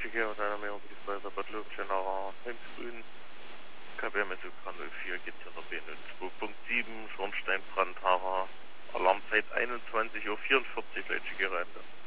Deutsche Geo, dann haben wir über die Feuerwehr Bad Lobenstein nach Helmsgrün. KBM Sukan 04 geht zu der BN 2.7, Schornsteinbrand, Alarmzeit 21:44 Uhr, Deutsche Geo.